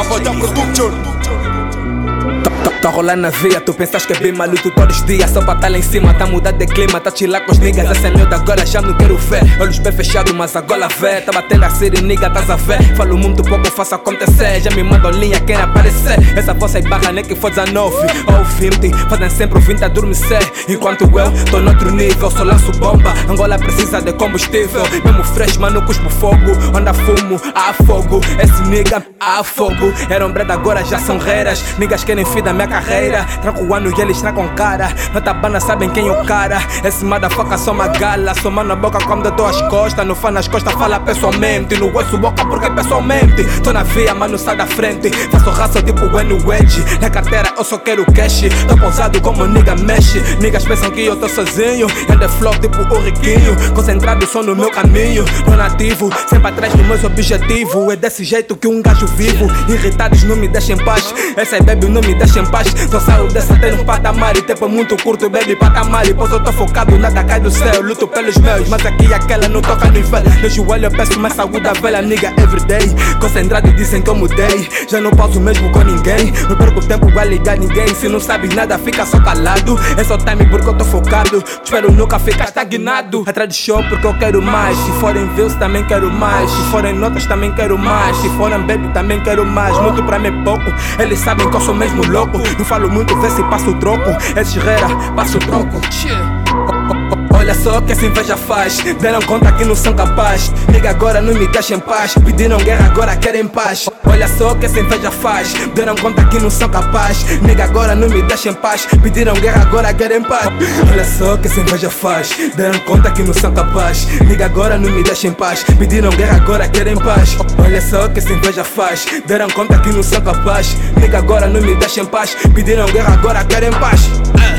Rapaziada Production. Tá rolando na veia, tu pensas que é bem maluco todos os dias. Só pra tá lá em cima, tá mudando de clima, tá chilar com os niggas. Essa é miúda agora já não quero ver. Olhos bem fechados, mas agora vê. Tá batendo a série, nigga, tás a ver. Falo muito pouco, faço acontecer. Já me mandam linha, quem aparecer. Essa voz aí barra nem que for 19 ou 20. Fazem sempre o 20 adormecer. Enquanto eu tô noutro nível, só lanço bomba. Angola precisa de combustível. Mesmo fresh, mano, cuspo fogo. Onda fumo, há fogo. Esse nigga, há fogo. Eram breda, agora já são reiras. Niggas querem fim da minha carreira. Tranco o ano e eles tracam cara. Nota banda sabem quem é o cara. Esse motherfucker só uma gala. Só mano a boca quando eu dou as costas. No fã nas costas fala pessoalmente. No osso boca porque pessoalmente. Tô na veia, mano, sai da frente. Faço raça tipo Wedge. Na carteira eu só quero cash. Tô pausado como nigga mexe. Niggas pensam que eu tô sozinho. And the flow tipo o riquinho. Concentrado só no meu caminho. Tô nativo, sempre atrás do meu objetivo. É desse jeito que um gajo vivo. Irritados não me deixem em paz. Essa é baby não me deixa em paz. Só saio dessa tem um patamar. E tempo muito curto, baby, patamar. E pois eu tô focado, nada cai do céu. Luto pelos meus, mas aqui aquela não toca no inferno. No joelho eu peço mais saúde da velha nigga everyday. Concentrado dizem que eu mudei. Já não pauso mesmo com ninguém. Não perco tempo a ligar ninguém. Se não sabes nada, fica só calado. É só time porque eu tô focado. Espero nunca ficar estagnado. Atrás de show porque eu quero mais. Se forem views também quero mais. Se forem notas também quero mais. Se forem baby também quero mais. Muito pra mim pouco. Eles sabem que eu sou mesmo louco. Não falo muito, vê se passo o troco. Esses rera, passo o troco. Olha só que essa inveja faz. Deram conta que não são capazes. Nigga agora não me deixa em paz. Pediram guerra, agora querem paz. Olha só que essa inveja faz. Deram conta que não são capazes. Nigga agora não me deixa em paz. Pediram guerra, agora querem paz. Olha só que essa inveja faz. Deram conta que não são capazes. Nigga agora não me deixa em paz. Pediram guerra, agora querem paz. Olha só que essa inveja faz. Deram conta que não são capazes. Nigga agora não me deixa em paz. Pediram guerra, agora querem paz.